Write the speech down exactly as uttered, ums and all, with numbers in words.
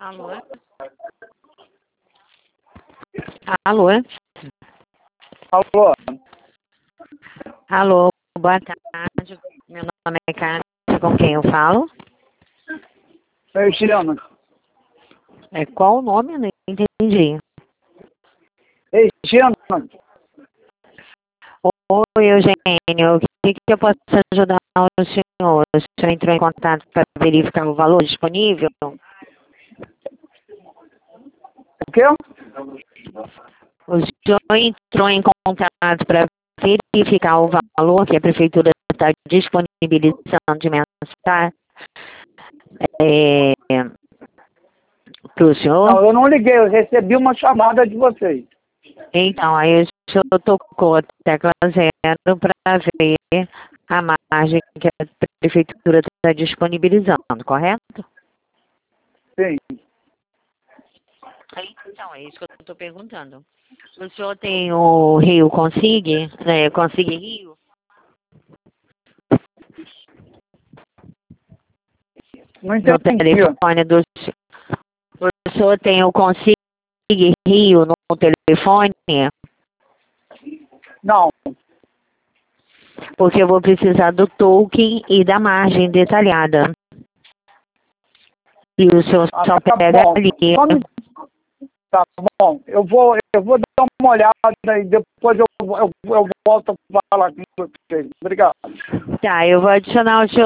Alô? Alô? Alô? Alô, boa tarde. Meu nome é Cássia, com quem eu falo? É Chileno. É, qual o nome? Eu não entendi. Ei, Chileno. Oi, Eugênio. O que, que eu posso ajudar o senhor? O senhor entrou em contato para verificar o valor disponível? O quê? O senhor entrou em contato para verificar o valor que a prefeitura está disponibilizando de mensagem é, para o senhor? Não, eu não liguei, eu recebi uma chamada de vocês. Então, aí o senhor tocou a tecla zero para ver a margem que a prefeitura está disponibilizando, correto? Sim. Então, é isso que eu estou perguntando. O senhor tem o Rio Consigue, né, Consigue Rio? Não No entendi. telefone do senhor. O senhor tem o Consigue Rio no telefone? Não. Porque eu vou precisar do token e da margem detalhada. E o senhor Ah, só tá pega bom. ali. Só me- Tá bom. Eu vou, eu vou dar uma olhada e depois eu, eu, eu volto a falar com vocês. Obrigado. Tá, eu vou adicionar o senhor